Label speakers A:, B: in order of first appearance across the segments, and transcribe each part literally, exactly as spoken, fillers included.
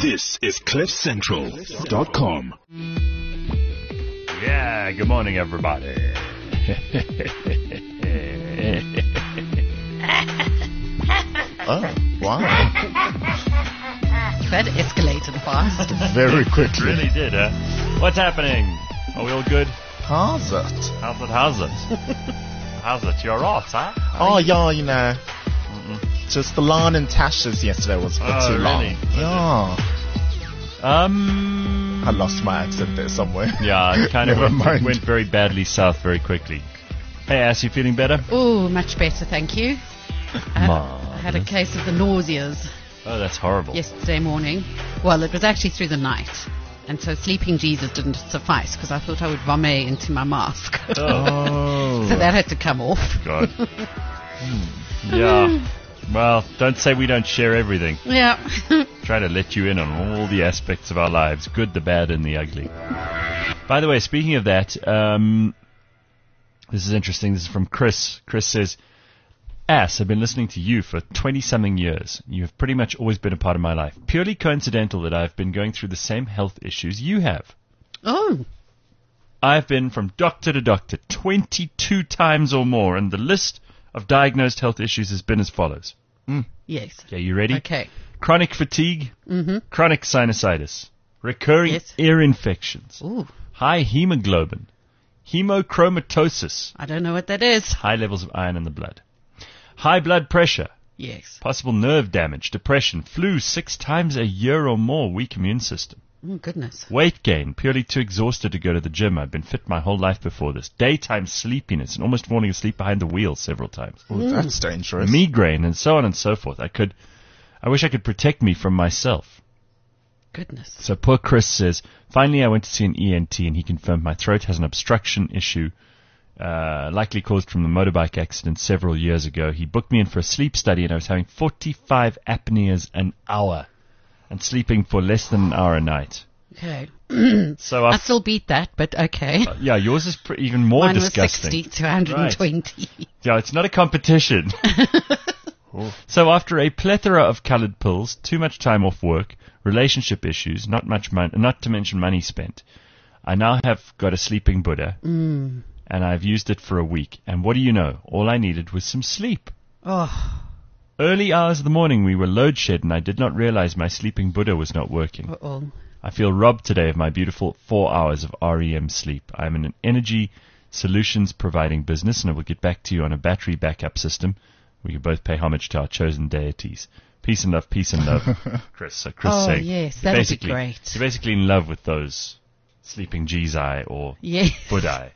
A: This is cliff central dot com.
B: Yeah, good morning, everybody.
C: Oh, wow.
D: That escalated fast.
C: Very quickly.
B: Really did, huh? What's happening? Are we all good?
C: How's it?
B: How's it, how's it? How's it? You're right, huh?
C: Oh, yeah, you know.
B: Mm-mm.
C: Just the line in Tasha's yesterday was a bit
B: Oh,
C: too long.
B: really?
C: Yeah.
B: Um...
C: I lost my accent there somewhere.
B: Yeah, it kind of
C: Never
B: went,
C: mind.
B: went very badly south very quickly. Hey, Ass, you feeling better?
D: Oh, much better, thank you. I
B: Marvelous.
D: had a case of the nauseas
B: Oh, that's horrible.
D: yesterday morning. Well, it was actually through the night. And so sleeping Jesus didn't suffice because I thought I would vomit into my mask.
B: Oh,
D: So that had to come off.
B: God. Yeah. Well, don't say we don't share everything.
D: Yeah.
B: Try to let you in on all the aspects of our lives, good, the bad, and the ugly. By the way, speaking of that, um, this is interesting. This is from Chris. Chris says, Ass, I've been listening to you for twenty-something years. You have pretty much always been a part of my life. Purely coincidental that I've been going through the same health issues you have.
D: Oh.
B: I've been from doctor to doctor twenty-two times or more, and the list of diagnosed health issues has been as follows.
D: Yes.
B: Okay, you ready?
D: Okay.
B: Chronic fatigue,
D: Mm-hmm.
B: chronic sinusitis, recurring
D: Yes.
B: ear infections,
D: Ooh.
B: high hemoglobin, hemochromatosis,
D: I don't know what that is.
B: high levels of iron in the blood, high blood pressure,
D: Yes.
B: possible nerve damage, depression, flu six times a year or more, weak immune system,
D: Oh, goodness.
B: weight gain, purely too exhausted to go to the gym. I've been fit my whole life before this. Daytime sleepiness and almost falling asleep behind the wheel several times.
C: Oh, that's dangerous.
B: Migraine and so on and so forth. I could, I wish I could protect me from myself.
D: Goodness.
B: So poor Chris says, finally I went to see an E N T and he confirmed my throat has an obstruction issue, uh, likely caused from the motorbike accident several years ago. He booked me in for a sleep study and I was having forty-five apneas an hour and sleeping for less than an hour a night.
D: Okay.
B: So
D: I
B: I,
D: still beat that, but okay.
B: yeah, yours is pre- even more
D: Mine was
B: disgusting.
D: sixty to one hundred twenty.
B: Yeah, it's not a competition. So after a plethora of coloured pills, too much time off work, relationship issues, not much mon- not to mention money spent, I now have got a sleeping Buddha,
D: Mm.
B: and I've used it for a week. And what do you know? All I needed was some sleep.
D: Oh.
B: Early hours of the morning we were load shed, and I did not realize my sleeping Buddha was not working.
D: Uh-oh.
B: I feel robbed today of my beautiful four hours of R E M sleep. I am in an energy solutions providing business, and I will get back to you on a battery backup system. We can both pay homage to our chosen deities. Peace and love, peace and love. Chris, so Chris
D: Oh,
B: saying,
D: yes,
B: you're
D: that'd be
B: basically,
D: great.
B: You're basically in love with those sleeping Jizai or
D: Yes.
B: Buddhai.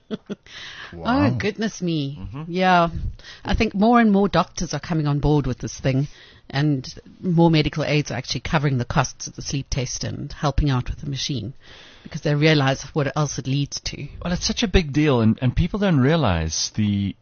C: Wow.
D: Oh, goodness me.
B: Mm-hmm.
D: Yeah. I think more and more doctors are coming on board with this thing, and more medical aids are actually covering the costs of the sleep test and helping out with the machine because they realize what else it leads to.
B: Well, it's such a big deal, and, and people don't realize the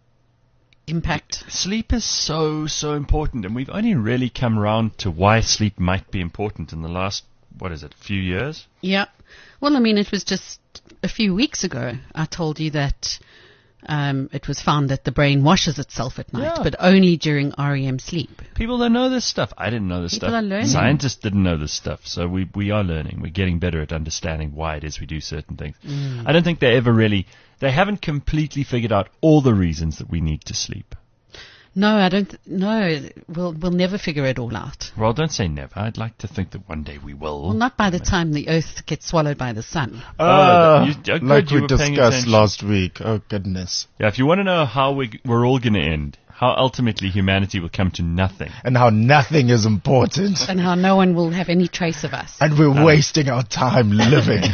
D: Impact.
B: sleep is so, so important, and we've only really come around to why sleep might be important in the last, what is it, few years?
D: Yeah. Well, I mean, it was just a few weeks ago I told you that um, it was found that the brain washes itself at night,
B: Yeah.
D: but only during R E M sleep.
B: People don't know this stuff. I didn't know this
D: People
B: stuff.
D: are learning.
B: Scientists didn't know this stuff, so we, we are learning. We're getting better at understanding why it is we do certain things.
D: Mm.
B: I don't think they ever really, they haven't completely figured out all the reasons that we need to sleep.
D: No, I don't. Th- no, we'll we'll never figure it all out.
B: Well, don't say never. I'd like to think that one day we will.
D: Well, not by the time the Earth gets swallowed by the sun.
B: Oh, you- oh,
C: like
B: good, you
C: we
B: were paying
C: discussed
B: attention.
C: last week. Oh, goodness.
B: Yeah, if you want to know how we, we're all going to end, how ultimately humanity will come to nothing.
C: And how nothing is important.
D: And how no one will have any trace of us.
C: And we're wasting our time living.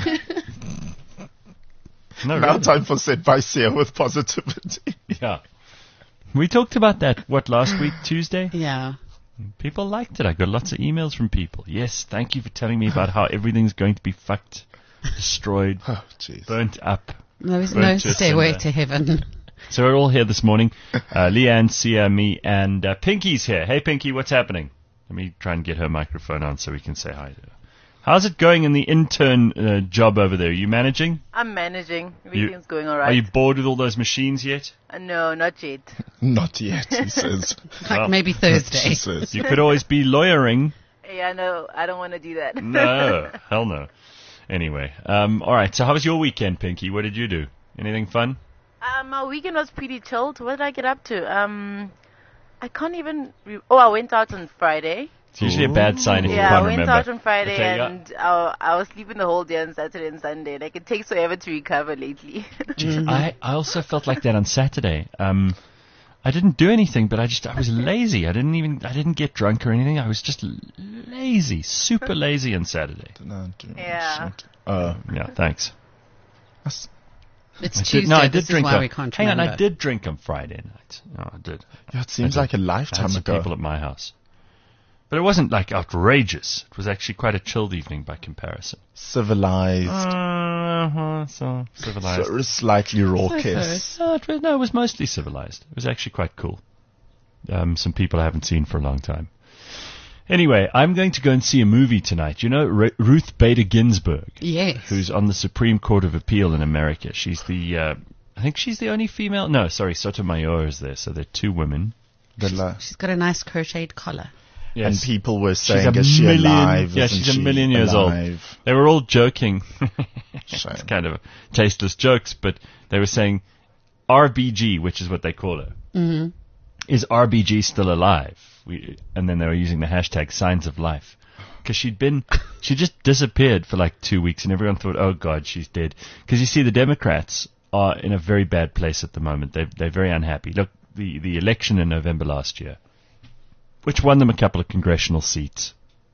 B: No,
C: Now
B: really.
C: time for Set by Sia with positivity.
B: Yeah. We talked about that, what, last week, Tuesday?
D: Yeah.
B: People liked it. I got lots of emails from people. Yes, thank you for telling me about how everything's going to be fucked, destroyed,
C: Oh, jeez.
B: burnt up.
D: There is
B: Burnt
D: no
B: to a
D: stairway
B: cinder.
D: to heaven.
B: So we're all here this morning. Uh, Leanne, Sia, me, and uh, Pinky's here. Hey, Pinky, what's happening? Let me try and get her microphone on so we can say hi to her. How's it going in the intern uh, job over there? Are you managing?
E: I'm managing.
B: You-
E: Everything's going all
B: Are
E: right.
B: you bored with all those machines yet?
E: Uh, no, not yet.
C: Not yet, he says.
D: Like
B: Well,
D: maybe
C: She
D: Thursday.
C: says.
B: You could always be lawyering.
E: Yeah, no, I don't want to do that.
B: No, hell no. Anyway, um, all right. So how was your weekend, Pinky? What did you do? Anything fun?
E: Uh, my weekend was pretty chilled. What did I get up to? Um, I can't even. Re- oh, I went out on Friday.
B: It's usually a bad sign if you
E: Yeah, I
B: can't
E: went
B: remember.
E: out on Friday
B: Okay, yeah.
E: and I, I was sleeping the whole day on Saturday and Sunday. Like it takes forever to recover lately.
B: Jeez, I, I also felt like that on Saturday. Um, I didn't do anything, but I just I was lazy. I didn't even I didn't get drunk or anything. I was just l- lazy, super lazy on Saturday.
C: No, do-
E: Yeah.
C: Uh,
B: Yeah, thanks.
C: that's-
D: It's
B: I
D: Tuesday.
B: did, no, I did
D: this
B: drink.
D: is why
B: on,
D: we can't
B: hang on,
D: remember.
B: I did drink on Friday night. No, I did.
C: yeah, it seems
B: I
C: like a
B: did. I had
C: lifetime
B: some
C: ago.
B: people at my house, but it wasn't like outrageous. It was actually quite a chilled evening by comparison.
C: Civilized,
B: Uh, so civilized.
C: so slightly raucous.
B: No, it was, no, it was mostly civilized. It was actually quite cool. Um, some people I haven't seen for a long time. Anyway, I'm going to go and see a movie tonight. You know R- Ruth Bader Ginsburg,
D: Yes.
B: who's on the Supreme Court of Appeal in America. She's the, uh, I think she's the only female. No, sorry, Sotomayor is there. So there are two women.
C: The la-
D: She's got a nice crocheted collar.
C: And
B: Yes.
C: people were
B: She's
C: saying,
B: a
C: is she
B: million-
C: alive?
B: yeah,
C: Isn't
B: she's a
C: she
B: million years old.
C: alive?
B: They were all joking.
C: Shame.
B: It's kind of tasteless jokes, but they were saying R B G, which is what they call her.
D: Mm-hmm.
B: Is R B G still alive? We, and then they were using the hashtag signs of life. Because she'd been, she just disappeared for like two weeks and everyone thought, oh God, she's dead. Because you see, the Democrats are in a very bad place at the moment. They're, they're very unhappy. Look, the, the election in November last year, which won them a couple of congressional seats.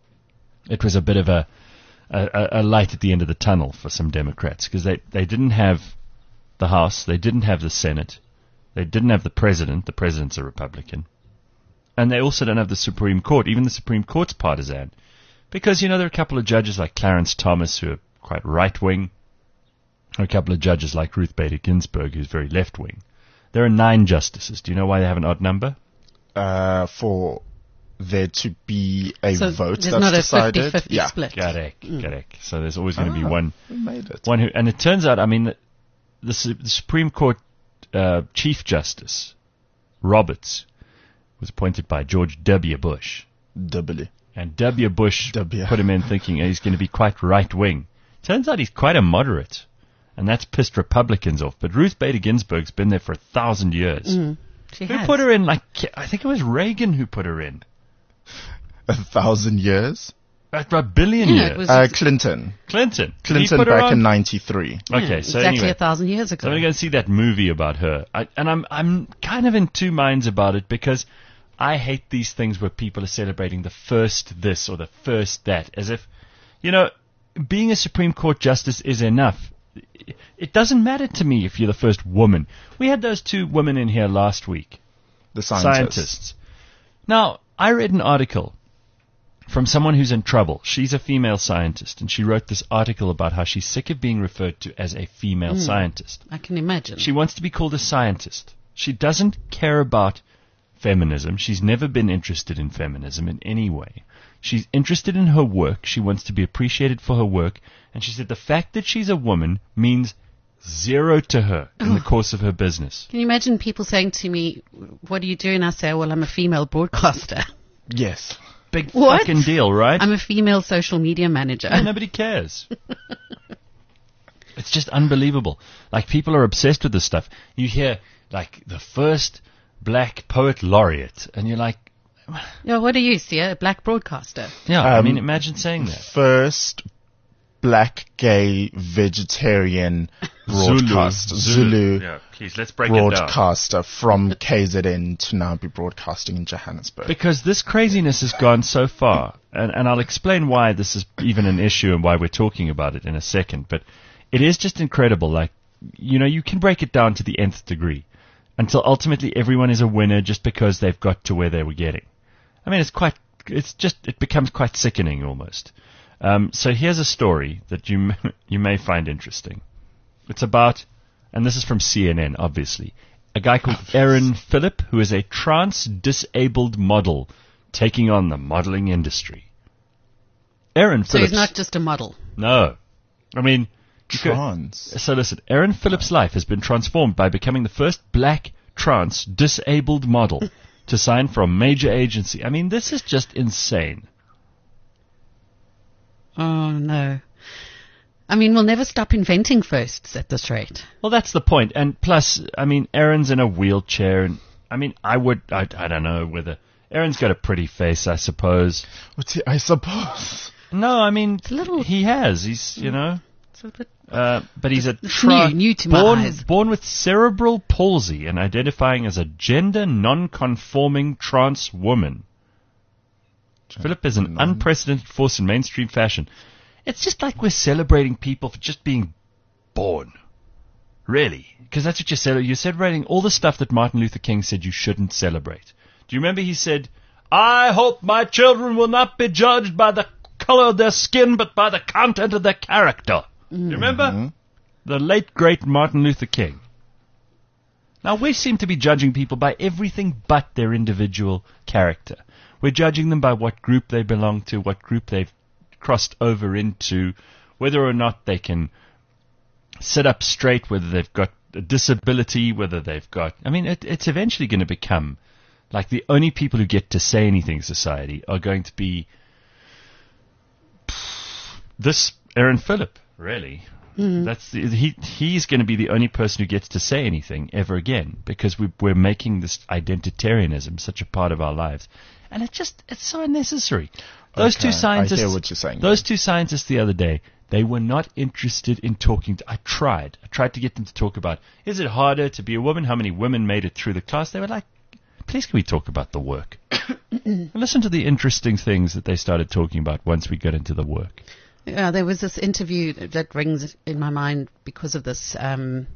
B: It was a bit of a, a, a light at the end of the tunnel for some Democrats because they, they didn't have the House, they didn't have the Senate, they didn't have the President. The President's a Republican. And they also don't have the Supreme Court. Even the Supreme Court's partisan. Because, you know, there are a couple of judges like Clarence Thomas who are quite right-wing. There are a couple of judges like Ruth Bader Ginsburg who's very left-wing. There are nine justices. Do you know why they have an odd number?
C: Uh, for there to be a
D: So
C: vote
D: there's
C: that's
D: not a
C: decided.
D: fifty-fifty
C: yeah.
D: split.
B: Correct, correct. So there's always going to be
C: Ah,
B: one
C: we made it.
B: one who, and it turns out, I mean, the, the, Su- the Supreme Court uh, Chief Justice Roberts was appointed by George W. Bush,
C: W.
B: and W. Bush
C: W.
B: put him in thinking he's going to be quite right wing. Turns out he's quite a moderate, and that's pissed Republicans off. But Ruth Bader Ginsburg's been there for a thousand years.
D: Mm, she
B: Who
D: has.
B: put her in? Like, I think it was Reagan who put her in.
C: A thousand years?
B: About a billion
D: Yeah,
B: years.
D: it was
C: Uh, Clinton.
B: Clinton. Did he
C: Clinton
B: put her
C: back
B: on?
C: in ninety-three.
D: Yeah,
B: Okay, so
D: exactly
B: anyway.
D: a thousand years ago.
B: So I'm going to go and see that movie about her. I, and I'm I'm kind of in two minds about it because I hate these things where people are celebrating the first this or the first that, as if, you know, being a Supreme Court justice is enough. It doesn't matter to me if you're the first woman. We had those two women in here last week,
C: The scientist.
B: scientists. Now, I read an article from someone who's in trouble. She's a female scientist, and she wrote this article about how she's sick of being referred to as a female scientist.
D: I can imagine.
B: She wants to be called a scientist. She doesn't care about feminism. She's never been interested in feminism in any way. She's interested in her work. She wants to be appreciated for her work. And she said the fact that she's a woman means zero to her in the course of her business.
D: Can you imagine people saying to me, what do you do? And I say, well, I'm a female broadcaster.
C: Yes.
B: Big
D: What?
B: fucking deal, right?
D: I'm a female social media manager.
B: And nobody cares. It's just unbelievable. Like, people are obsessed with this stuff. You hear, like, the first black poet laureate, and you're like,
D: Yeah, what are you, Sia? A black broadcaster?
B: yeah, I
C: Um,
B: mean, imagine saying that.
C: First black gay vegetarian broadcaster. Zulu,
B: Yeah, please, let's break it down.
C: broadcaster from K Z N to now be broadcasting in Johannesburg.
B: Because this craziness has gone so far, and, and I'll explain why this is even an issue and why we're talking about it in a second, but it is just incredible. Like, you know, you can break it down to the nth degree until ultimately everyone is a winner just because they've got to where they were getting. I mean, it's quite, it's just, it becomes quite sickening almost. Um, so here's a story that you m- you may find interesting. It's about, and this is from C N N, obviously, a guy called Aaron Phillip, who is a trans-disabled model taking on the modeling industry. Aaron
D: So
B: Phillips.
D: he's not just a model.
B: No. I mean, you could-
C: Trans.
B: so listen, Aaron Phillips' life has been transformed by becoming the first black trans disabled model to sign for a major agency. I mean, this is just insane.
D: Oh, no. I mean, we'll never stop inventing firsts at this rate.
B: Well, that's the point. And plus, I mean, Aaron's in a wheelchair. And I mean, I would, I, I don't know whether, Aaron's got a pretty face, I suppose.
C: What's he, I suppose.
B: No, I mean,
D: It's a little-
B: he has. He's, you know,
D: It's a bit,
B: uh, but he's a
D: It's
B: tri-
D: new- new to my
B: born,
D: eyes.
B: born with cerebral palsy and identifying as a gender non-conforming trans woman. Philip is an unprecedented force in mainstream fashion. It's just like we're celebrating people for just being born. Really. Because that's what you're celebrating. You're celebrating all the stuff that Martin Luther King said you shouldn't celebrate. Do you remember he said, I hope my children will not be judged by the color of their skin, but by the content of their character. Do you remember? The late, great Martin Luther King. Now, we seem to be judging people by everything but their individual character. We're judging them by what group they belong to, what group they've crossed over into, whether or not they can sit up straight, whether they've got a disability, whether they've got... I mean, it, it's eventually going to become like the only people who get to say anything in society are going to be this Aaron Phillip, really. That's the, he. He's going to be the only person who gets to say anything ever again because we, we're making this identitarianism such a part of our lives, and it just it's so unnecessary. Those
C: Okay,
B: two scientists.
C: I hear what you're saying.
B: Those two scientists the other day, they were not interested in talking. To, I tried. I tried to get them to talk about is it harder to be a woman? How many women made it through the class? They were like, please can we talk about the work? Listen to the interesting things that they started talking about once we got into the work.
D: Yeah, there was this interview that rings in my mind because of this um,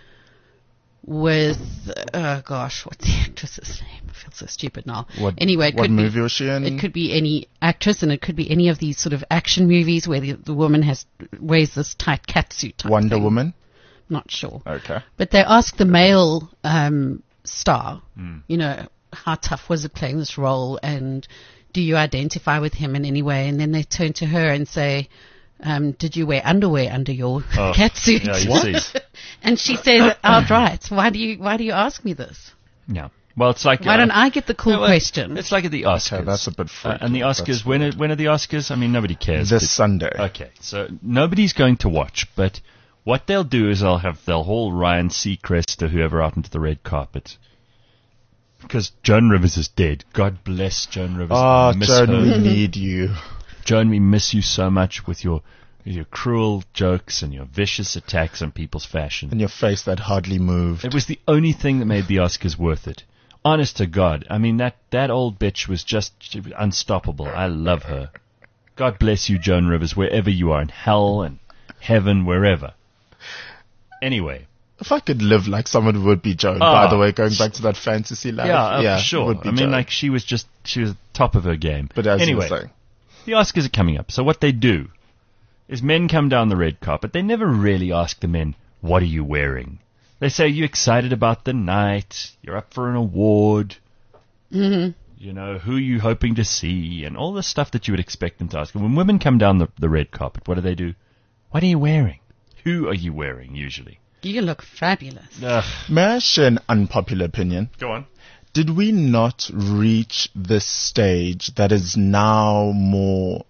D: with, oh gosh, what's the actress's name? I feel so stupid now.
C: What,
D: anyway, it
C: what
D: could
C: movie
D: be,
C: was she in?
D: It could be any actress, and it could be any of these sort of action movies where the, the woman has wears this tight catsuit type
C: Wonder
D: thing.
C: Woman?
D: Not sure.
C: Okay.
D: But they asked the male um, star,
B: Hmm.
D: you know, how tough was it playing this role, and do you identify with him in any way? And then they turn to her and say, um, did you wear underwear under your
B: Oh,
D: catsuit?
B: yeah, you
C: What?
B: see.
D: And she says outright, why do you why do you ask me this?
B: Yeah. Well, it's like
D: Why
B: uh,
D: don't I get the cool
B: no, well,
D: question?
B: It's like at the Oscars.
C: Okay, that's a bit
B: Uh,
C: freaky.
B: and the
C: That's
B: Oscars, when are, when are the Oscars? I mean, nobody cares.
C: This
B: but-
C: Sunday.
B: Okay, so nobody's going to watch, but what they'll do is they'll have they'll haul Ryan Seacrest or whoever out into the red carpet because Joan Rivers is dead. God bless Joan Rivers.
C: Oh,
B: I miss
C: Joan,
B: her.
C: we need you.
B: Joan, we miss you so much with your with your cruel jokes and your vicious attacks on people's fashion.
C: And your face that hardly moved.
B: It was the only thing that made the Oscars worth it. Honest to God. I mean, that, that old bitch was just she was unstoppable. I love her. God bless you, Joan Rivers, wherever you are, in hell and heaven, wherever. Anyway.
C: If I could live like someone would be Joan,
B: Oh,
C: by the way, going back to that fantasy life.
B: Yeah, uh,
C: yeah
B: for sure.
C: would be
B: I mean,
C: Joan.
B: like, she was just, she was top of her game.
C: But as
B: anyway,
C: you were saying,
B: the Oscars are coming up. So what they do is men come down the red carpet. They never really ask the men, what are you wearing? They say, are you excited about the night? You're up for an award.
D: Mm-hmm.
B: You know, who are you hoping to see? And all the stuff that you would expect them to ask. And when women come down the, the red carpet, what do they do? What are you wearing? Who are you wearing, usually?
D: You look fabulous.
B: Ugh.
C: may I share an unpopular opinion?
B: Go on.
C: Did we not reach this stage that is now more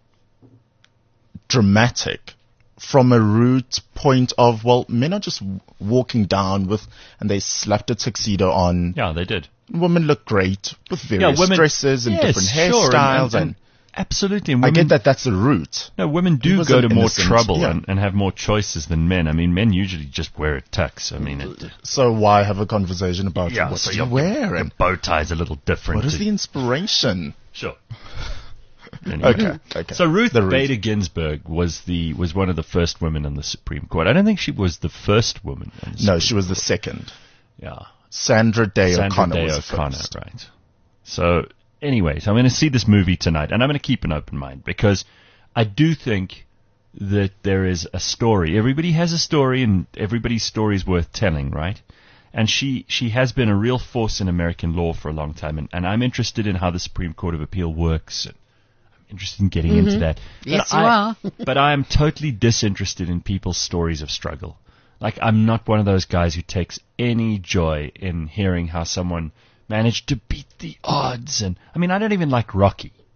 C: dramatic from a root point of, well, men are just w- walking down with, and they slapped a tuxedo on.
B: Yeah, they did.
C: Women look great with various
B: women-
C: dresses and
B: Yes,
C: different
B: sure,
C: hairstyles.
B: and-
C: And,
B: and- Absolutely. And
C: I
B: women,
C: get that that's the root.
B: No, women
C: He
B: do
C: was
B: go
C: an
B: to more
C: innocent,
B: trouble
C: yeah.
B: and, and have more choices than men. I mean, men usually just wear a tux. I mean, it,
C: So why have a conversation about
B: yeah,
C: what
B: so
C: you
B: your,
C: wear
B: your
C: and
B: bow tie's a little different.
C: what is
B: to-
C: the inspiration?
B: Sure. Anyway.
C: Okay, okay.
B: So Ruth
C: The root.
B: Bader Ginsburg was the was one of the first women on the Supreme Court. I don't think she was the first woman. On the
C: No,
B: Supreme
C: she was the second.
B: Yeah.
C: Sandra Day
B: Sandra
C: O'Connor
B: Day
C: was the
B: O'Connor,
C: first.
B: right. So, anyway, so I'm going to see this movie tonight, and I'm going to keep an open mind, because I do think that there is a story. Everybody has a story, and everybody's story is worth telling, right? And she, she has been a real force in American law for a long time, and, and I'm interested in how the Supreme Court of Appeal works. And I'm interested in getting into that.
D: Yes,
B: But
D: you
B: I-
D: are.
B: But I am totally disinterested in people's stories of struggle. Like, I'm not one of those guys who takes any joy in hearing how someone managed to beat the odds. And I mean, I don't even like Rocky.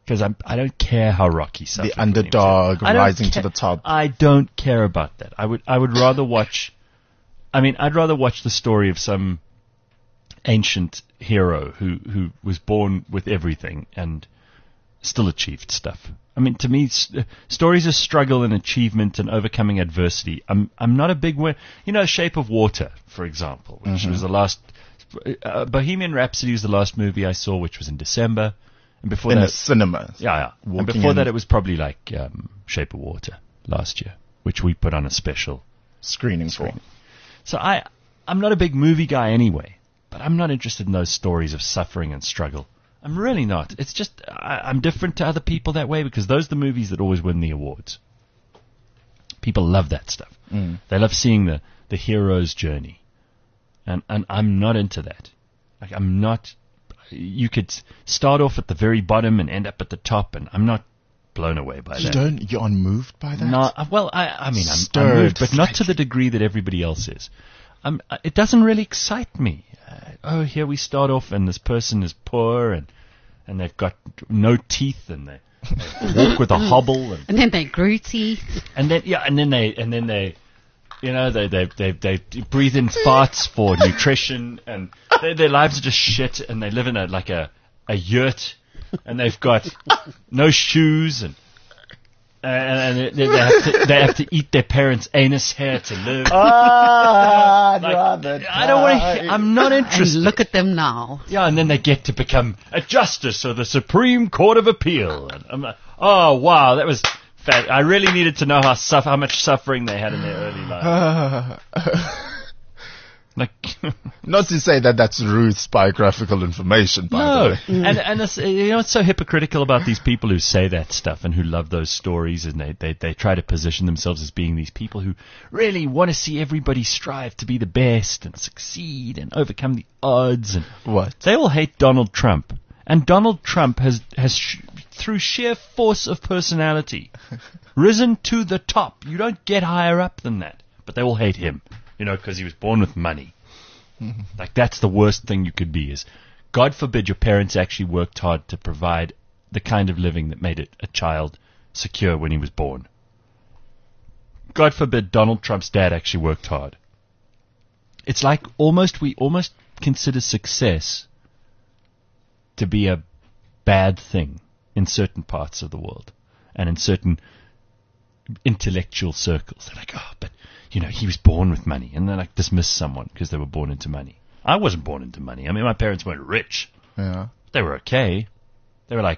B: Because I'm I don't care how Rocky suffered.
C: The underdog
B: I don't
C: rising
B: ca-
C: to the top.
B: I don't care about that. I would I would rather watch. I mean, I'd rather watch the story of some ancient hero who who was born with everything and still achieved stuff. I mean, to me, st- stories of struggle and achievement and overcoming adversity. I'm I'm not a big one. You know, Shape of Water, for example, which
C: Mm-hmm.
B: was the last. Uh, Bohemian Rhapsody was the last movie I saw, which was in December. And before
C: In
B: that,
C: the cinema.
B: yeah, yeah. And
C: Walking
B: before
C: in-
B: that, it was probably like um, Shape of Water last year, which we put on a special.
C: Screening for.
B: So I, I'm not a big movie guy anyway, but I'm not interested in those stories of suffering and struggle. I'm really not. It's just I, I'm different to other people that way because those are the movies that always win the awards. People love that stuff.
C: Mm.
B: They love seeing the, the hero's journey. And and I'm not into that. Like I'm not. You could s- start off at the very bottom and end up at the top, and I'm not blown away by
C: You
B: that.
C: don't, you're unmoved by that?
B: No, uh, well, I, I mean, I'm, I'm
C: Stirred
B: moved, but not to
C: slightly.
B: the degree that everybody else is. Um, uh, it doesn't really excite me. Uh, oh, here we start off, and this person is poor, and and they've got no teeth, and they, they walk with a hobble, and,
D: And then they grew teeth.
B: and then yeah, and then they and then they, you know, they they they, they breathe in farts for nutrition, and they, their lives are just shit, and they live in a like a a yurt, and they've got no shoes, and and, and they, they, have to, they have to eat their parents' anus hair to live.
C: Ah, I'd
B: Like,
C: rather
B: I don't want
C: die.
B: to. I'm not
D: And
B: interested.
D: look at them now.
B: Yeah, and then they get to become a justice of the Supreme Court of Appeal. And I'm like, oh wow, that was fat. I really needed to know how suffer, how much suffering they had in their early life. Like,
C: Not to say that that's Ruth's biographical information, by
B: no,
C: the way.
B: and and it's, you know what's so hypocritical about these people who say that stuff and who love those stories, and they they they try to position themselves as being these people who really want to see everybody strive to be the best and succeed and overcome the odds, and
C: What?
B: they all hate Donald Trump. And Donald Trump has, has sh- through sheer force of personality, risen to the top. You don't get higher up than that. But they all hate him, you know, because he was born with money. Like, that's the worst thing you could be, is God forbid your parents actually worked hard to provide the kind of living that made it a child secure when he was born. God forbid Donald Trump's dad actually worked hard. It's like almost, we almost consider success to be a bad thing in certain parts of the world and in certain intellectual circles. They're like, oh, but, you know, he was born with money. And they like dismiss someone because they were born into money. I wasn't born into money. I mean, my parents weren't rich.
C: Yeah.
B: They were okay. They were like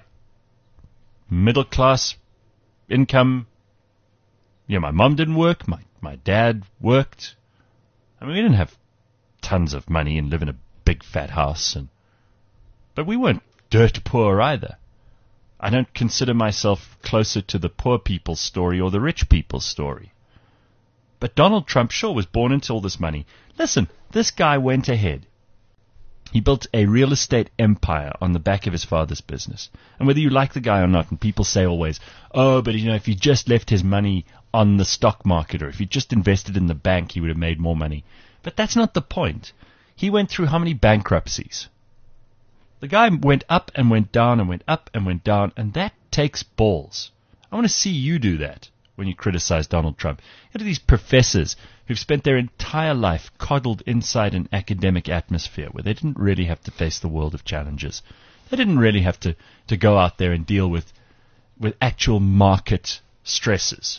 B: middle class income. Yeah, my mom didn't work. My, my dad worked. I mean, we didn't have tons of money and live in a big fat house, and but we weren't dirt poor either. I don't consider myself closer to the poor people's story or the rich people's story. But Donald Trump sure was born into all this money. Listen, this guy went ahead. He built a real estate empire on the back of his father's business. And whether you like the guy or not, and people say always, oh, but you know, if he just left his money on the stock market, or if he just invested in the bank, he would have made more money. But that's not the point. He went through how many bankruptcies? The guy went up and went down and went up and went down, and that takes balls. I want to see you do that when you criticize Donald Trump. You know, these professors who've spent their entire life coddled inside an academic atmosphere where they didn't really have to face the world of challenges. They didn't really have to, to go out there and deal with, with actual market stresses.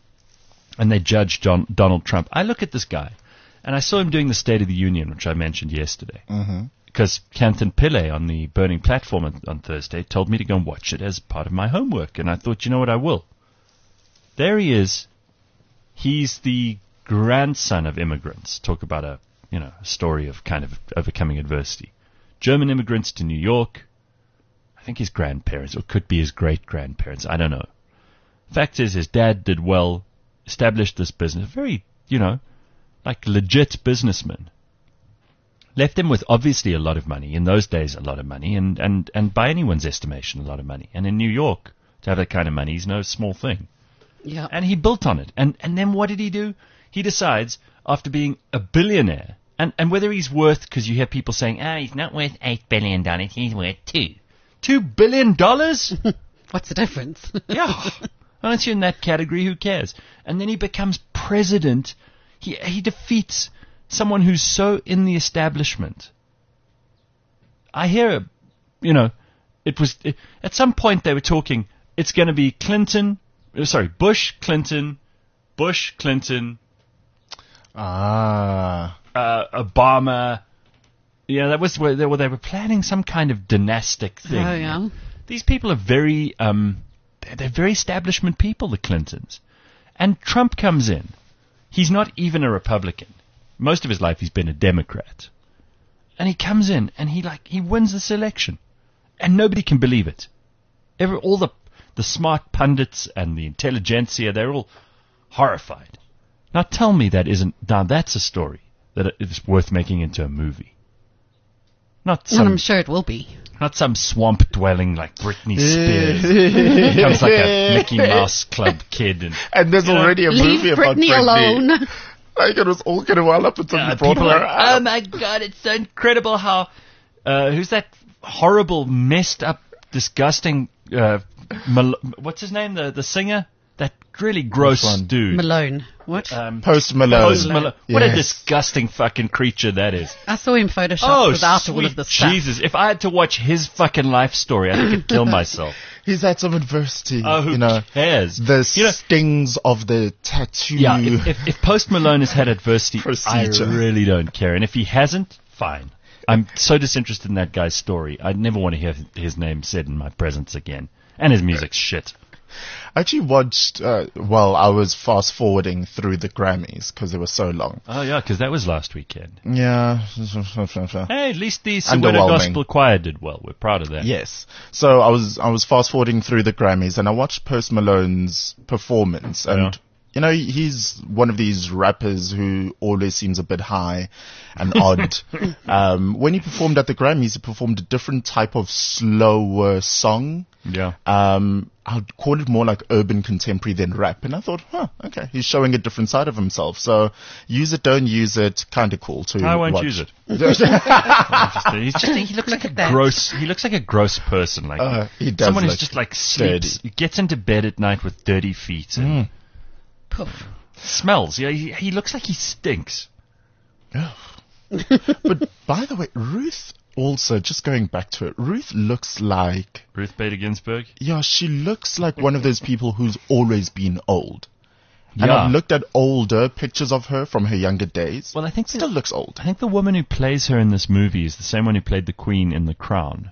B: And they judge John, Donald Trump. I look at this guy, and I saw him doing the State of the Union, which I mentioned yesterday.
C: Mm-hmm.
B: Because Canton Pillay on the Burning Platform on, on Thursday told me to go and watch it as part of my homework. And I thought, you know what, I will. There he is. He's the grandson of immigrants. Talk about a, you know, a story of kind of overcoming adversity. German immigrants to New York. I think his grandparents, or could be his great-grandparents. I don't know. Fact is, his dad did well, established this business. Very, you know, like legit businessman. Left him with obviously a lot of money. In those days, a lot of money. And, and, and by anyone's estimation, a lot of money. And in New York, to have that kind of money is no small thing.
D: Yeah.
B: And he built on it. And and then what did he do? He decides, after being a billionaire, and, and whether he's worth, because you hear people saying, ah, he's not worth eight billion dollars, he's worth two. Two billion dollars?
D: What's the difference?
B: Yeah. Once you're in that category, who cares? And then he becomes president. He he defeats someone who's so in the establishment. I hear, you know, it was it, at some point they were talking. It's going to be Clinton, uh, sorry, Bush, Clinton, Bush, Clinton,
C: Ah.
B: uh, Obama. Yeah, that was where they were. They were planning some kind of dynastic thing.
D: Oh, yeah.
B: These people are very, um, they're, they're very establishment people, the Clintons. And Trump comes in. He's not even a Republican. Most of his life he's been a Democrat. And he comes in and he like he wins this election. And nobody can believe it. Every, all the the smart pundits and the intelligentsia, they're all horrified. Now tell me that isn't, now that's a story that is worth making into a movie. Not
D: And
B: some,
D: I'm sure it will be.
B: not some swamp dwelling like Britney Spears. Becomes like a Mickey Mouse Club kid. And,
C: And there's
B: You know,
C: already a movie
D: Leave
C: about
D: Britney
C: Britney.
D: alone.
C: Like it was all kind of well up until
B: uh,
C: you brought
B: people
C: her
B: are,
C: out.
B: oh my god, it's so incredible how, uh, who's that horrible, messed up, disgusting, uh, Mal- what's his name, the, the singer? That really gross
C: one?
B: dude.
D: Malone. What?
B: Um,
C: Post Malone.
B: Post Malone. What a
C: Yes.
B: disgusting fucking creature that is.
D: I saw him photoshopped
B: Oh,
D: without all
B: sweet
D: of the stuff.
B: Jesus. If I had to watch his fucking life story, I think I'd kill myself.
C: He's had some adversity.
B: Oh, who
C: you know,
B: cares?
C: the
B: You know-
C: stings of the tattoo.
B: Yeah, if, if, if Post Malone has had adversity,
C: Procedure.
B: I really don't care. And if he hasn't, fine. I'm so disinterested in that guy's story. I'd never want to hear his name said in my presence again. And his music's shit.
C: I actually watched, uh, well, I was fast forwarding through the Grammys because it was so long.
B: Oh, yeah, because that was last weekend.
C: Yeah.
B: Hey, at least the Soweto
C: Underwhelming.
B: Gospel Choir did well. We're proud of that.
C: Yes. So I was, I was fast forwarding through the Grammys and I watched Post Malone's performance and,
B: Yeah.
C: you know, he's one of these rappers who always seems a bit high and odd. um, when he performed at the Grammys, he performed a different type of slower song.
B: Yeah.
C: Um, I'd call it more like urban contemporary than rap. And I thought, huh, okay, he's showing a different side of himself. So use it, don't use it, kind of cool to
B: I won't
C: watch.
B: use it. Interesting. He's just, he looks
D: Look
B: like a
D: at that.
B: gross, he looks like a gross person. Like
C: Uh, he does
B: someone who's
C: look
B: just like sleeps,
C: dirty.
B: gets into bed at night with dirty feet and
D: Poof.
B: smells. Yeah, he, he looks like he stinks.
C: But by the way, Ruth also, just going back to it, Ruth looks like,
B: Ruth Bader Ginsburg.
C: yeah, she looks like one of those people who's always been old. And
B: Yeah.
C: I've looked at older pictures of her from her younger days.
B: Well, I think
C: Still
B: the,
C: looks old.
B: I think the woman who plays her in this movie is the same one who played the Queen in The Crown.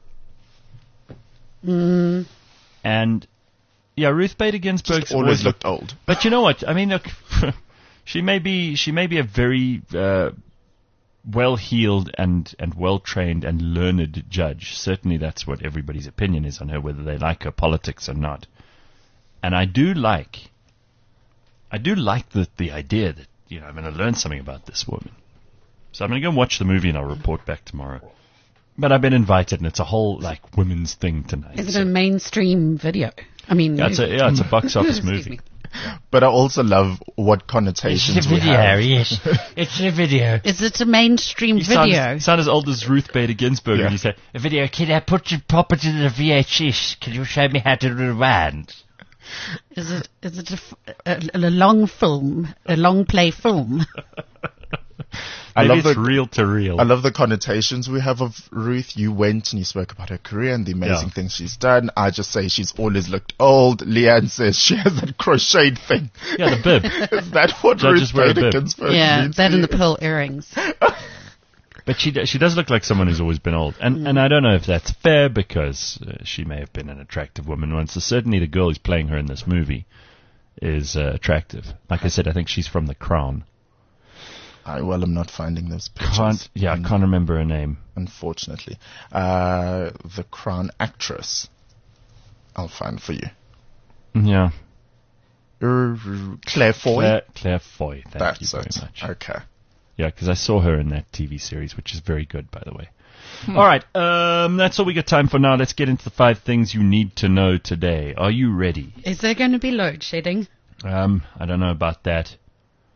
D: Mm.
B: And yeah, Ruth Bader Ginsburg's
C: Just always looked old.
B: But you know what? I mean, look, she may be she may be a very uh, well-heeled and and well-trained and learned judge. Certainly, that's what everybody's opinion is on her, whether they like her politics or not. And I do like, I do like the the idea that you know I'm going to learn something about this woman. So I'm going to go and watch the movie and I'll report back tomorrow. But I've been invited, and it's a whole like women's thing tonight.
D: Is it
B: so-
D: a mainstream video? I mean,
B: yeah, it's a yeah, it's a box office
D: Excuse
B: movie.
D: me.
C: But I also love what connotations we have.
B: yes. It's a video.
D: Is it a mainstream
B: You
D: video?
B: sound, sound as old as Ruth Bader Ginsburg
C: Yeah.
B: when you say, a video, can I put it, pop it in the V H S? Can you show me how to rewind?
D: Is it is it a, f- a- a long film, a long play film?
C: I
B: Maybe
C: love
B: it's
C: the-
B: reel to reel.
C: I love the connotations we have of Ruth. You went and you spoke about her career and the amazing
B: Yeah.
C: things she's done. I just say she's always looked old. Leanne says she has that crocheted thing.
B: Yeah, the bib.
C: Is that what
B: Judges
C: Ruth
B: wear a
C: Bader
B: bib.
C: Ginsburg
D: Yeah,
C: means
D: that
C: to
D: and the
C: you?
D: pearl earrings.
B: But she do- she does look like someone who's always been old. And and I don't know if that's fair because uh, she may have been an attractive woman once. So certainly the girl who's playing her in this movie is uh, attractive. Like I said, I think she's from The Crown.
C: I, well, I'm not finding those pictures.
B: Can't, yeah, I
C: un-
B: can't remember her name.
C: Unfortunately. Uh, the Crown actress. I'll find for you.
B: Yeah.
C: Er, Claire Foy.
B: Claire, Claire Foy. Thank
C: That's
B: you very
C: it.
B: much.
C: Okay.
B: Yeah, because I saw her in that T V series, which is very good, by the way. All right, um, that's all we got time for now. Let's get into the five things you need to know today. Are you ready?
D: Is there going to be load shedding?
B: Um, I don't know about that.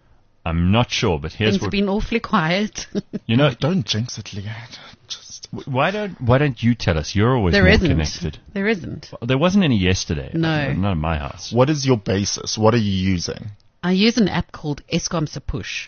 B: I'm not sure, but here's
D: Things
B: what
D: have been awfully quiet.
B: you know.
C: Don't jinx it, Leanne. Just
B: Why don't Why don't you tell us? You're always
D: there
B: more
D: isn't.
B: connected.
D: There isn't.
B: There wasn't any yesterday.
D: No.
B: Uh, not in my house.
C: what is your basis? What are you using?
D: I use an app called Eskom Push.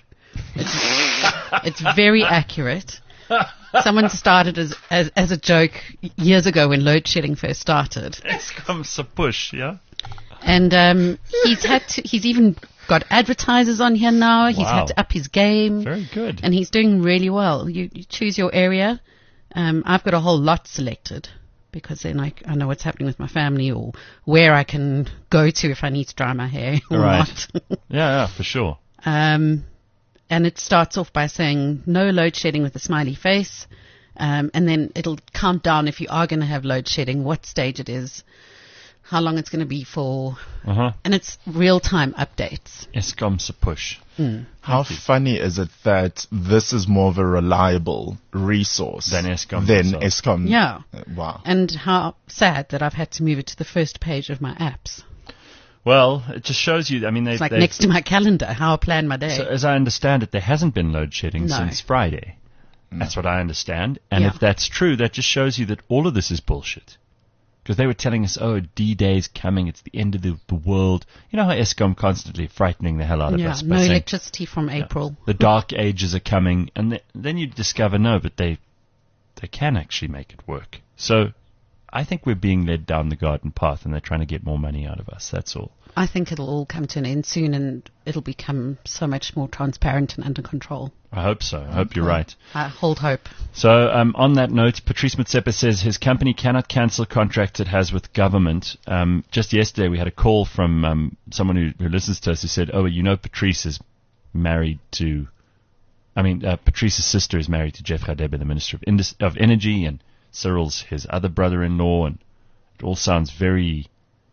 D: It's, it's very accurate. Someone started as, as as a joke years ago when load shedding first started,
B: Eskom push, yeah.
D: and um, he's had to, he's even got advertisers on here now. He's
B: Wow.
D: had to up his game,
B: Very good.
D: and he's doing really well. You, you choose your area. Um, I've got a whole lot selected because then I, I know what's happening with my family or where I can go to if I need to dry my hair or
B: Right.
D: not.
B: Yeah, yeah, for sure.
D: Um, and it starts off by saying no load shedding with a smiley face. Um, and then it'll count down if you are going to have load shedding, what stage it is, how long it's going to be for.
B: Uh huh.
D: And it's real time updates.
B: Eskom push.
C: How funny is it that this is more of a reliable resource
B: Than Eskom
C: Than
B: themselves.
C: Eskom.
D: Yeah.
C: Uh, Wow.
D: And how sad that I've had to move it to the first page of my apps.
B: Well, it just shows you. I mean, they.
D: It's like
B: they've-
D: next to my calendar, how I plan my day.
B: So as I understand it, there hasn't been load shedding
D: No.
B: since Friday. That's what I understand. And
D: Yeah.
B: if that's true, that just shows you that all of this is bullshit. Because they were telling us, oh, D-Day's coming, it's the end of the, the world. You know how Eskom constantly frightening the hell out of
D: yeah,
B: us by
D: no
B: saying
D: electricity from April.
B: the dark ages are coming, and th- then you discover, no, but they they can actually make it work. So I think we're being led down the garden path, and they're trying to get more money out of us, that's all.
D: I think it'll all come to an end soon and it'll become so much more transparent and under control.
B: I hope so. I hope you're right.
D: I hold hope.
B: So, um, on that note, Patrice Motsepe says his company cannot cancel contracts it has with government. Um, just yesterday, we had a call from um, someone who, who listens to us who said, oh, you know, Patrice is married to, I mean, uh, Patrice's sister is married to Jeff Radebe, the Minister of, Indus- of Energy, and Cyril's his other brother-in-law, and it all sounds very,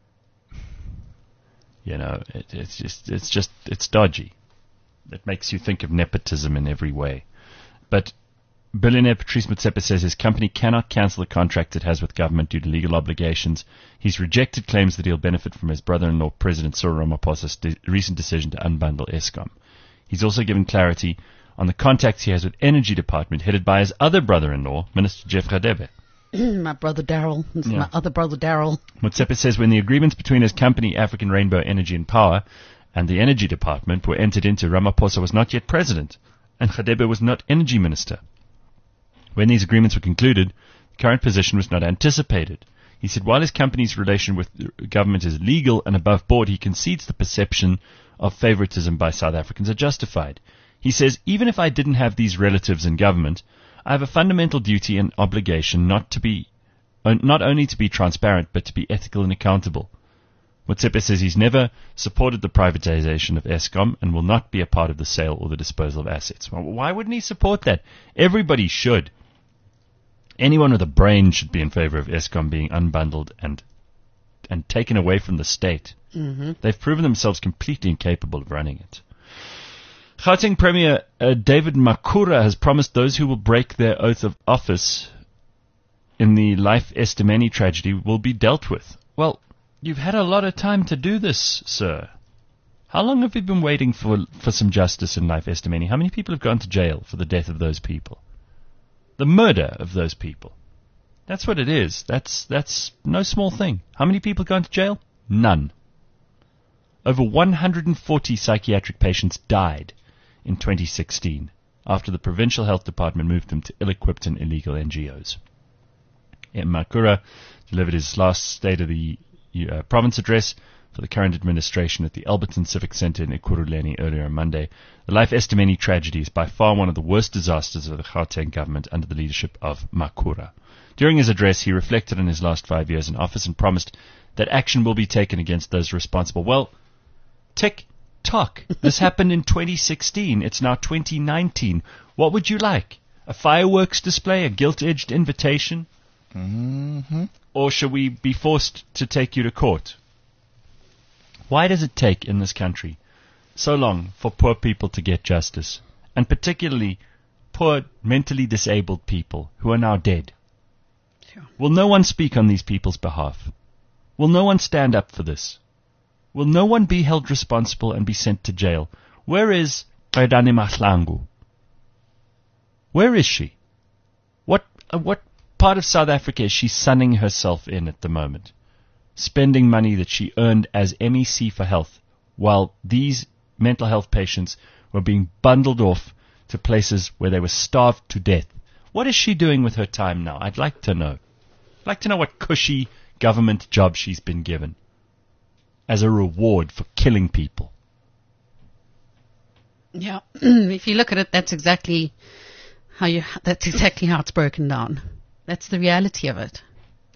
B: you know, it, it's just, it's just, it's dodgy. It makes you think of nepotism in every way. But billionaire Patrice Motsepe says his company cannot cancel the contract it has with government due to legal obligations. He's rejected claims that he'll benefit from his brother-in-law, President Cyril Ramaphosa's de- recent decision to unbundle Eskom. He's also given clarity on the contacts he has with Energy Department, headed by his other brother-in-law, Minister Jeff Radebe.
D: My brother Daryl. This is
B: Yeah.
D: my other brother Daryl.
B: Motsepe says when the agreements between his company, African Rainbow Energy and Power, and the Energy Department were entered into, Ramaphosa was not yet president, and Radebe was not energy minister. When these agreements were concluded, the current position was not anticipated. He said while his company's relation with the government is legal and above board, he concedes the perception of favoritism by South Africans are justified. He says, even if I didn't have these relatives in government, I have a fundamental duty and obligation not to be, uh, not only to be transparent, but to be ethical and accountable. Motsepe says he's never supported the privatization of Eskom and will not be a part of the sale or the disposal of assets. Well, why wouldn't he support that? Everybody should. Anyone with a brain should be in favor of Eskom being unbundled and and taken away from the state. Mm-hmm. They've proven themselves completely incapable of running it. Gauteng Premier uh, David Makura has promised those who will break their oath of office in the Life Estemeni tragedy will be dealt with. Well, you've had a lot of time to do this, sir. How long have you been waiting for for some justice in Life Estemeni? How many people have gone to jail for the death of those people? The murder of those people. That's what it is. That's that's no small thing. How many people have gone to jail? None. Over one hundred forty psychiatric patients died in twenty sixteen after the Provincial Health Department moved them to ill-equipped and illegal N G Os. M. Makura delivered his last State of the uh, Province address for the current administration at the Alberton Civic Centre in Ekurhuleni earlier on Monday. The Life Estemeni tragedy is by far one of the worst disasters of the Gauteng government under the leadership of Makura. During his address, he reflected on his last five years in office and promised that action will be taken against those responsible. Well, tick tock. This happened in twenty sixteen. It's now twenty nineteen. What would you like? A fireworks display? A gilt-edged invitation?
C: Mm-hmm.
B: Or shall we be forced to take you to court? Why does it take in this country so long for poor people to get justice? And particularly poor mentally disabled people who are now dead.
D: Sure.
B: Will no one speak on these people's behalf? Will no one stand up for this? Will no one be held responsible and be sent to jail? Where is Redani Mahlangu. Where is she? What uh, what part of South Africa is she sunning herself in at the moment? Spending money that she earned as M E C for health, while these mental health patients were being bundled off to places where they were starved to death. What is she doing with her time now? I'd like to know. I'd like to know what cushy government job she's been given as a reward for killing people.
D: Yeah, if you look at it, that's exactly how you. That's exactly how it's broken down. That's the reality of it.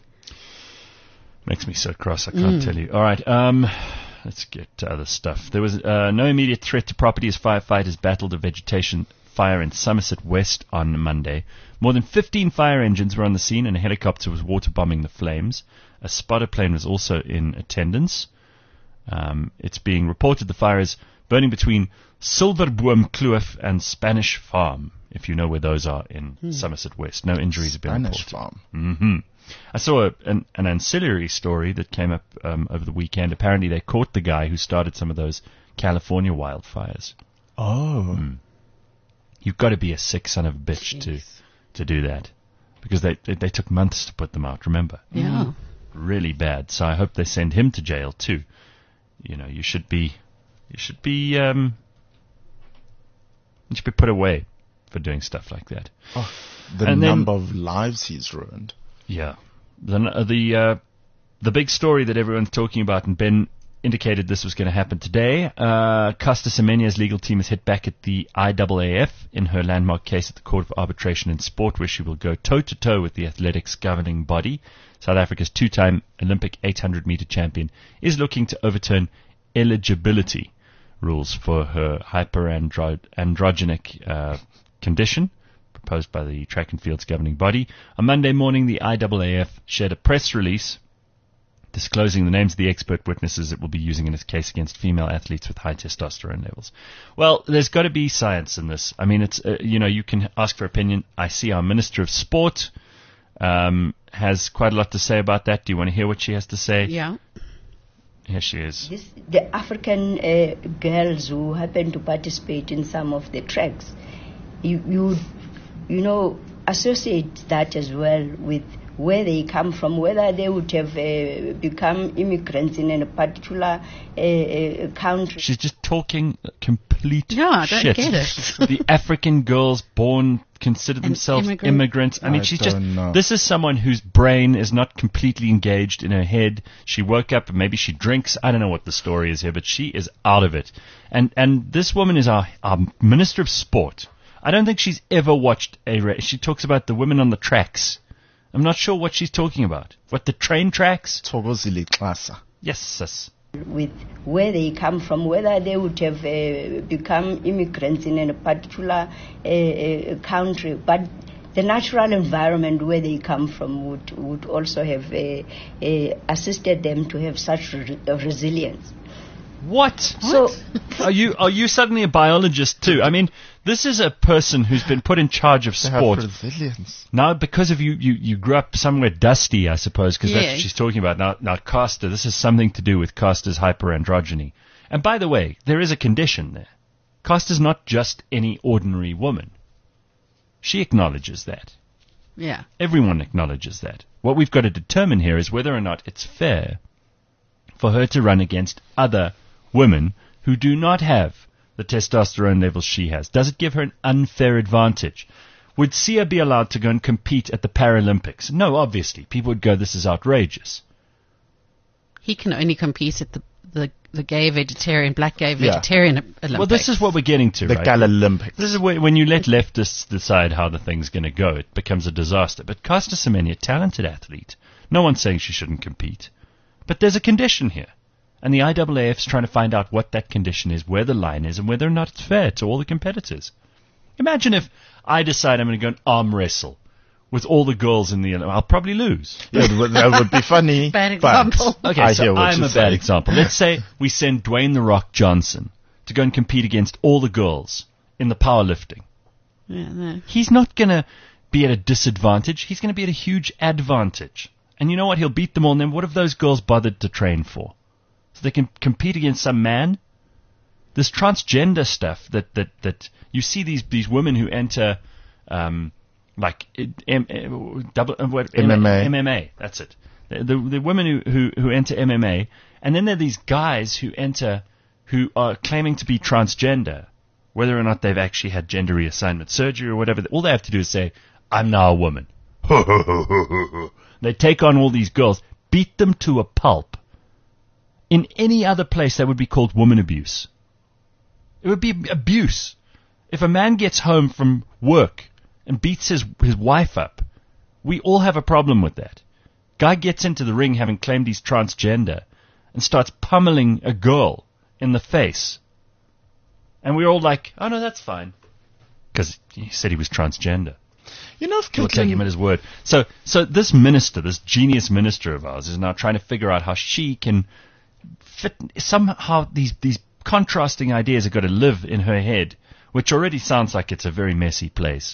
B: Makes me so cross, I can't mm. tell you. All right, um, let's get to other stuff. There was uh, no immediate threat to property as firefighters battled a vegetation fire in Somerset West on Monday. More than fifteen fire engines were on the scene, and a helicopter was water bombing the flames. A spotter plane was also in attendance. Um, it's being reported the fire is burning between Silverboom Kloof and Spanish Farm, if you know where those are in hmm. Somerset West. No injuries have been reported.
C: Spanish Farm.
B: Mm-hmm. I saw a, an, an ancillary story that came up um, over the weekend. Apparently they caught the guy who started some of those California wildfires.
C: Oh.
B: Mm. You've got to be a sick son of a bitch to to do that. Because they, they they took months to put them out, remember?
D: Yeah.
B: Really bad. So I hope they send him to jail too. You know, you should be you should be um you should be put away for doing stuff like that.
C: Oh, the
B: and
C: number
B: then,
C: of lives he's ruined.
B: Yeah. The uh, the uh, the big story that everyone's talking about, and Ben indicated this was going to happen today. Uh, Caster Semenya's legal team has hit back at the I A A F in her landmark case at the Court of Arbitration in Sport, where she will go toe-to-toe with the athletics governing body. South Africa's two-time Olympic eight hundred meter champion is looking to overturn eligibility rules for her hyperandrogenic uh, condition proposed by the track and field's governing body. On Monday morning, the I A A F shared a press release disclosing the names of the expert witnesses it will be using in its case against female athletes with high testosterone levels. Well, there's got to be science in this. I mean, it's uh, you know, you can ask for opinion. I see our Minister of Sport um, has quite a lot to say about that. Do you want to hear what she has to say?
D: Yeah.
B: Here she is.
F: This, the African uh, girls who happen to participate in some of the tracks, you, you, you know, associate that as well with where they come from, whether they would have uh, become immigrants in a particular uh, uh, country.
B: She's just talking complete
D: yeah, I don't
B: shit.
D: get it.
B: The African girls born consider themselves
D: immigrant.
B: immigrants. I mean,
C: I
B: she's
C: don't
B: just,
C: know.
B: this is someone whose brain is not completely engaged in her head. She woke up and maybe she drinks. I don't know what the story is here, but she is out of it. And and this woman is our, our Minister of Sport. I don't think she's ever watched a race. She talks about the women on the tracks. I'm not sure what she's talking about. What, the train tracks?
C: Thokozile Xasa.
B: Yes, sis.
F: With where they come from, whether they would have uh, become immigrants in a particular uh, uh, country, but the natural environment where they come from would, would also have uh, uh, assisted them to have such re- resilience.
B: What?
F: So,
B: Are you are you suddenly a biologist too? I mean, this is a person who's been put in charge of
C: They have
B: sport.
C: resilience.
B: Now, because of you, you, you grew up somewhere dusty, I suppose, because that's
D: Yeah.
B: what she's talking about. Now, now, Caster, this is something to do with Caster's hyperandrogyny. And by the way, there is a condition there. Caster's not just any ordinary woman. She acknowledges that.
D: Yeah.
B: Everyone acknowledges that. What we've got to determine here is whether or not it's fair for her to run against other women who do not have the testosterone levels she has. Does it give her an unfair advantage? Would Sia be allowed to go and compete at the Paralympics? No, obviously. People would go, this is outrageous.
D: He can only compete at the the, the gay vegetarian, black gay
C: Yeah.
D: vegetarian Olympics.
B: Well, this is what we're getting to,
C: The
B: right?
C: Gal Olympics.
B: This is where, when you let leftists decide how the thing's going to go, it becomes a disaster. But Caster Semenya, talented athlete. No one's saying she shouldn't compete. But there's a condition here. And the I A A F is trying to find out what that condition is, where the line is, and whether or not it's fair to all the competitors. Imagine if I decide I'm going to go and arm wrestle with all the girls in the... I'll probably lose.
C: Yeah, it would- that would be funny.
D: Bad
C: but
D: example.
B: Okay,
C: I
B: so
C: hear what
B: I'm
C: you're
B: a bad
C: saying.
B: example. Let's say we send Dwayne The Rock Johnson to go and compete against all the girls in the powerlifting.
D: Yeah, no.
B: He's not going to be at a disadvantage. He's going to be at a huge advantage. And you know what? He'll beat them all. And then what have those girls bothered to train for? So they can compete against some man? this transgender stuff that, that, that you see these, these women who enter, um, like, M, M, double, what,
C: M M A.
B: M M A, that's it. The, the, the women who, who, who enter M M A, and then there are these guys who enter who are claiming to be transgender, whether or not they've actually had gender reassignment surgery or whatever. All they have to do is say, I'm now a woman. They take on all these girls, beat them to a pulp. In any other place, that would be called woman abuse. It would be abuse. If a man gets home from work and beats his, his wife up, we all have a problem with that. Guy gets into the ring having claimed he's transgender and starts pummeling a girl in the face. And we're all like, oh no, that's fine. Because he said he was transgender.
C: You know, if
B: We'll take him at his word. So, so this minister, this genius minister of ours, is now trying to figure out how she can fit. Somehow these these contrasting ideas have got to live in her head, which already sounds like it's a very messy place.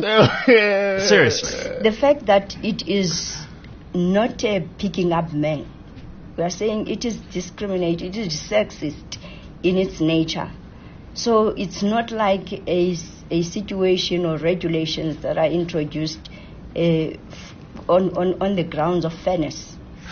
B: Seriously,
F: The fact that it is not uh, picking up men, we are saying it is discriminating, it is sexist in its nature. So it's not like a, a situation or regulations that are introduced uh, f- on, on, on the grounds of fairness.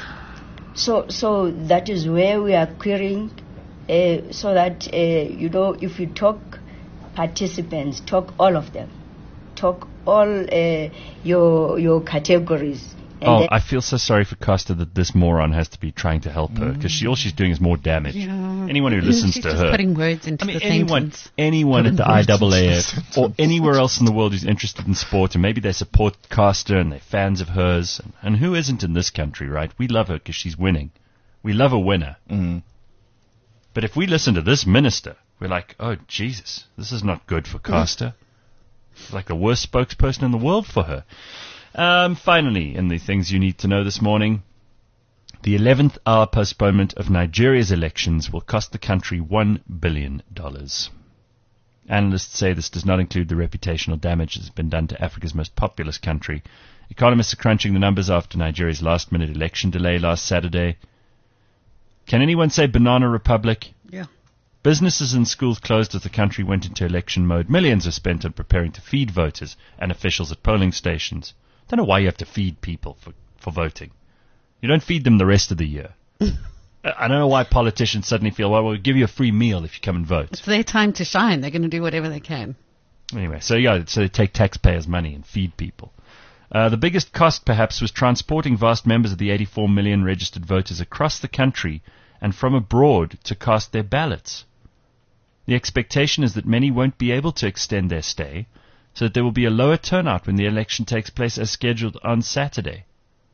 F: So so that is where we are querying, uh, so that, uh, you know, if you talk participants, talk all of them. Talk all uh, your your categories. And
B: oh,
F: then-
B: I feel so sorry for Costa that this moron has to be trying to help her, because she, all she's doing is more damage.
D: Yeah.
B: Anyone who listens
D: She's
B: to
D: just
B: her.
D: putting words into
B: I mean,
D: the
B: anyone,
D: sentence.
B: anyone at the I
C: words into
B: A A
C: the
B: F
C: sentence.
B: or anywhere else in the world who's interested in sport, and maybe they support Costa and they're fans of hers, and, and who isn't in this country, right? We love her because she's winning. We love a winner.
C: Mm.
B: But if we listen to this minister, we're like, oh, Jesus, this is not good for Costa. Like the worst spokesperson in the world for her. Um, finally, in the things you need to know this morning, the eleventh hour postponement of Nigeria's elections will cost the country one billion dollars. Analysts say this does not include the reputational damage that has been done to Africa's most populous country. Economists are crunching the numbers after Nigeria's last-minute election delay last Saturday. Can anyone say banana republic?
D: Yeah.
B: Businesses and schools closed as the country went into election mode. Millions are spent on preparing to feed voters and officials at polling stations. Don't know why you have to feed people for, for voting. You don't feed them the rest of the year. I I don't know why politicians suddenly feel, well, we'll give you a free meal if you come and vote.
D: It's their time to shine. They're going to do whatever they can.
B: Anyway, so yeah, so they take taxpayers' money and feed people. Uh, the biggest cost, perhaps, was transporting vast members of the eighty-four million registered voters across the country and from abroad to cast their ballots. The expectation is that many won't be able to extend their stay, so that there will be a lower turnout when the election takes place as scheduled on Saturday.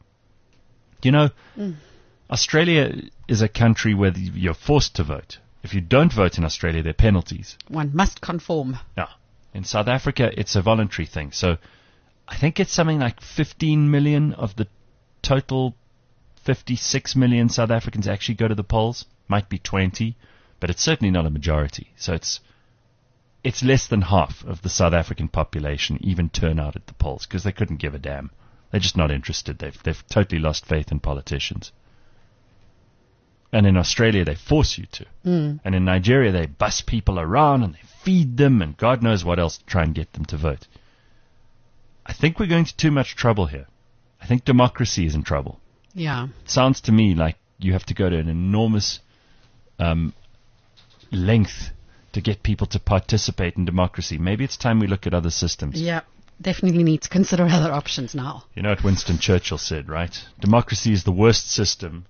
B: You know,
D: Mm.
B: Australia is a country where you're forced to vote. If you don't vote in Australia, there are penalties.
D: One must conform.
B: No. In South Africa, it's a voluntary thing. So I think it's something like fifteen million of the total fifty-six million South Africans actually go to the polls. Might be twenty, but it's certainly not a majority. So it's it's less than half of the South African population even turn out at the polls because they couldn't give a damn. They're just not interested. They've they've totally lost faith in politicians. And in Australia, they force you to.
D: Mm.
B: And in Nigeria, they bus people around and they feed them and God knows what else to try and get them to vote. I think we're going to too much trouble here. I think democracy is in trouble.
D: Yeah.
B: It sounds to me like you have to go to an enormous um, length to get people to participate in democracy. Maybe it's time we look at other systems.
D: Yeah. Definitely need to consider other options now.
B: You know what Winston Churchill said, right? Democracy is the worst system.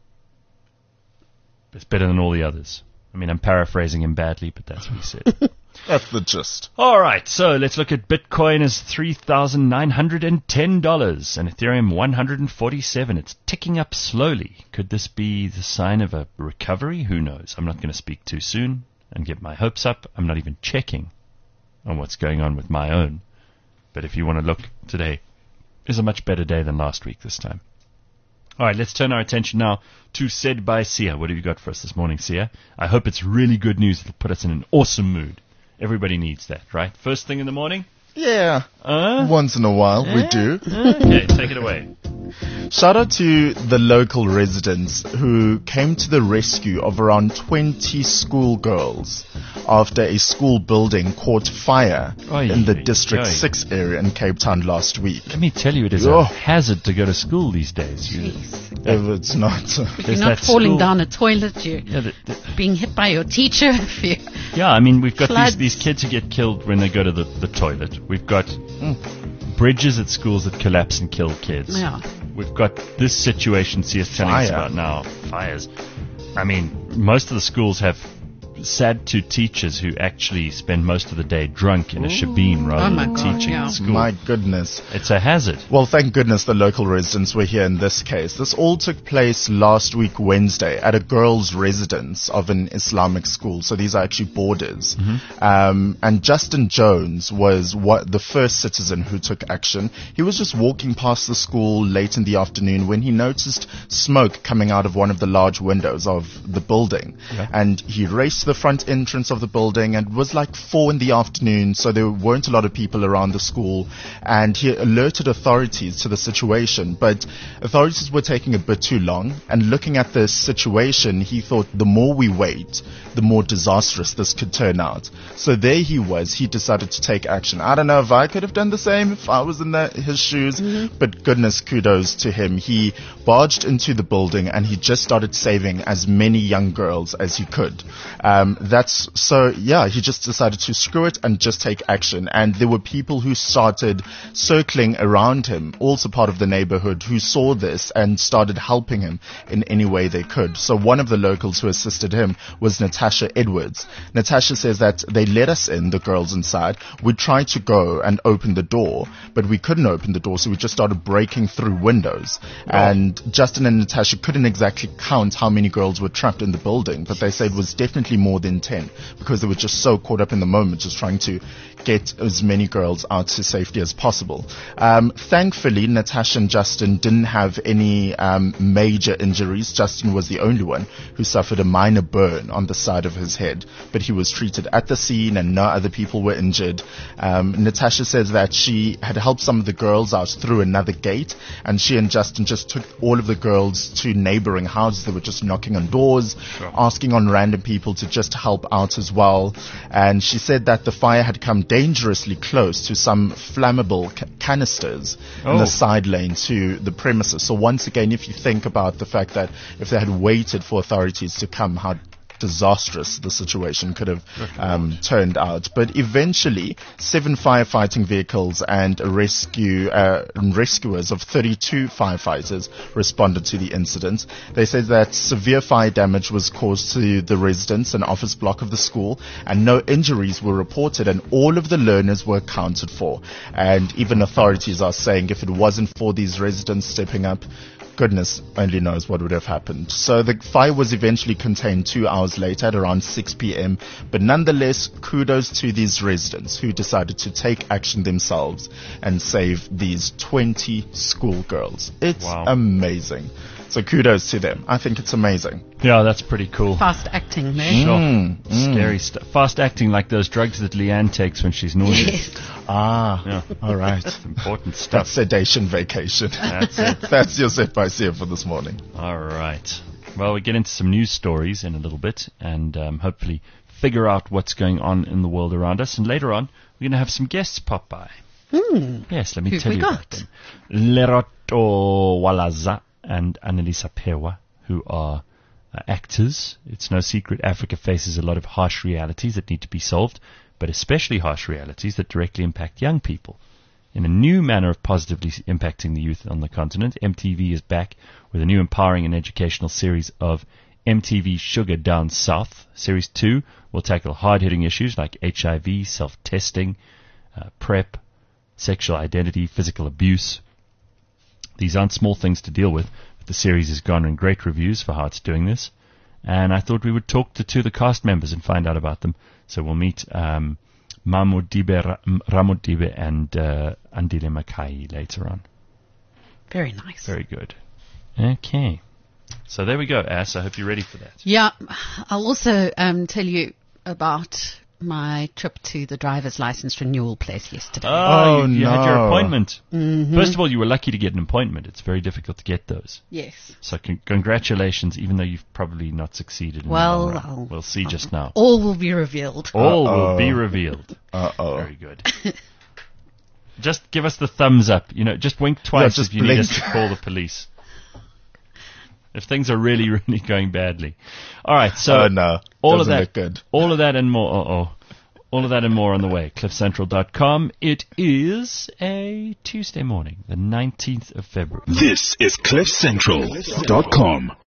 B: It's better than all the others. I mean, I'm paraphrasing him badly, but that's what he said.
C: That's the gist.
B: All right, so let's look at Bitcoin as three thousand nine hundred ten dollars and Ethereum one hundred forty-seven. It's ticking up slowly. Could this be the sign of a recovery? Who knows? I'm not going to speak too soon and get my hopes up. I'm not even checking on what's going on with my own. But if you want to look, today is a much better day than last week this time. All right, let's turn our attention now to Said by Sia. What have you got for us this morning, Sia? I hope it's really good news. It'll put us in an awesome mood. Everybody needs that, right? First thing in the morning?
C: Yeah.
B: Uh,
C: Once in a while, we do.
B: okay, take it away.
C: Shout out to the local residents who came to the rescue of around twenty schoolgirls after a school building caught fire
B: Oy,
C: in the
B: oy,
C: District
B: oy.
C: six area in Cape Town last week.
B: Let me tell you, it is
C: Oh.
B: a hazard to go to school these days. You,
C: If it's not...
D: If you're
B: There's
D: not
B: that
D: falling
B: school-
D: down a toilet, you're
B: yeah, the, the,
D: being hit by your teacher. If you
B: yeah, I mean, we've got these,
D: Floods.
B: these kids who get killed when they go to the, the toilet. We've got bridges at schools that collapse and kill kids.
D: Yeah.
B: We've got this situation C is telling us
C: Fire.
B: about now, fires. I mean, most of the schools have sad to teachers who actually spend most of the day drunk in a shebeen rather
D: Oh my
B: than
D: God,
B: teaching
D: yeah.
B: at school.
C: My goodness.
B: It's a hazard.
C: Well, thank goodness the local residents were here in this case. This all took place last week Wednesday at a girls' residence of an Islamic school. So these are actually boarders. Um, and Justin Jones was what the first citizen who took action. He was just walking past the school late in the afternoon when he noticed smoke coming out of one of the large windows of the building. And he raced to the front entrance of the building, and it was like four in the afternoon, so there weren't a lot of people around the school, and he alerted authorities to the situation, but authorities were taking a bit too long, and looking at this situation, he thought the more we wait, the more disastrous this could turn out. So there he was, he decided to take action. I don't know if I could have done the same if I was in the, his shoes, but goodness, kudos to him. He barged into the building and he just started saving as many young girls as he could. Um, that's so, yeah, he just decided to screw it and just take action. And there were people who started circling around him, also part of the neighborhood, who saw this and started helping him in any way they could. So one of the locals who assisted him was Natasha Edwards. Natasha says that they let us in, the girls inside. We tried to go and open the door, but we couldn't open the door, so we just started breaking through windows. And Justin and Natasha couldn't exactly count how many girls were trapped in the building, but they said it was definitely more than ten, because they were just so caught up in the moment, just trying to get as many girls out to safety as possible. Um, thankfully, Natasha and Justin didn't have any um, major injuries. Justin was the only one who suffered a minor burn on the side of his head, but he was treated at the scene and no other people were injured. Um, Natasha says that she had helped some of the girls out through another gate, and she and Justin just took all of the girls to neighboring houses. They were just knocking on doors, asking on random people to just help out as well. And she said that the fire had come dangerously close to some flammable ca- canisters in
B: Oh.
C: the side lane to the premises. So once again, if you think about the fact that if they had waited for authorities to come, how disastrous the situation could have um, turned out. But eventually, seven firefighting vehicles and a rescue uh, and rescuers of thirty-two firefighters responded to the incident. They said that severe fire damage was caused to the residence and office block of the school, and no injuries were reported, and all of the learners were accounted for. And even authorities are saying if it wasn't for these residents stepping up, goodness only knows what would have happened. So the fire was eventually contained two hours later at around six p.m. But nonetheless, kudos to these residents who decided to take action themselves and save these twenty schoolgirls. It's
B: Wow.
C: amazing. So kudos to them. I think it's amazing.
B: Yeah, that's pretty cool.
D: fast acting there.
B: Sure.
C: Mm, mm.
B: Scary stuff. Fast acting like those drugs that Leanne takes when she's nauseous.
D: Yes.
C: Ah,
B: Yeah.
C: all right.
B: Important
C: That's
B: stuff.
C: sedation vacation.
B: That's it.
C: That's your set by Sia for this morning.
B: All right. Well, we get into some news stories in a little bit and um, hopefully figure out what's going on in the world around us. And later on, we're going to have some guests pop by.
D: Hmm.
B: Yes, let me
D: Who've
B: tell
D: we
B: you about
D: got?
B: them. Leroto Walaza and Annalisa Pewa, who are uh, actors. It's no secret Africa faces a lot of harsh realities that need to be solved, but especially harsh realities that directly impact young people. In a new manner of positively impacting the youth on the continent, M T V is back with a new empowering and educational series of M T V Sugar Down South. Series two will tackle hard-hitting issues like H I V, self-testing, uh, PrEP, sexual identity, physical abuse. These aren't small things to deal with, but the series is garnering great reviews for how it's doing this. And I thought we would talk to two of the cast members and find out about them. So we'll meet um, Mamodibe Ra- Ramodibe and uh, Andile Makai later on.
D: Very nice.
B: Very good. Okay. So there we go, Ass. I hope you're ready for that.
D: Yeah, I'll also um, tell you about my trip to the driver's license renewal place yesterday.
B: Oh,
C: Oh,
B: you, you had your
C: no.
B: appointment.
D: Mhm.
B: First of all, you were lucky to get an appointment. It's very difficult to get those.
D: Yes.
B: So con- congratulations, even though you've probably not succeeded. In
D: Well,
B: the long run.
D: I'll-
B: we'll see just now.
D: All will be revealed.
B: All will
C: Uh-oh.
B: be revealed.
C: Uh-oh.
B: Very good. Just give us the thumbs up. You know, just wink twice
C: just
B: if you need us
C: blink.
B: to call the police. If things are really, really going badly. All right, so
C: Oh, no.
B: all
C: Doesn't
B: of that,
C: look good.
B: all of that and more. Uh-oh. All of that and more on the way. cliff central dot com. It is a Tuesday morning, the nineteenth of February.
A: This is cliff central dot com.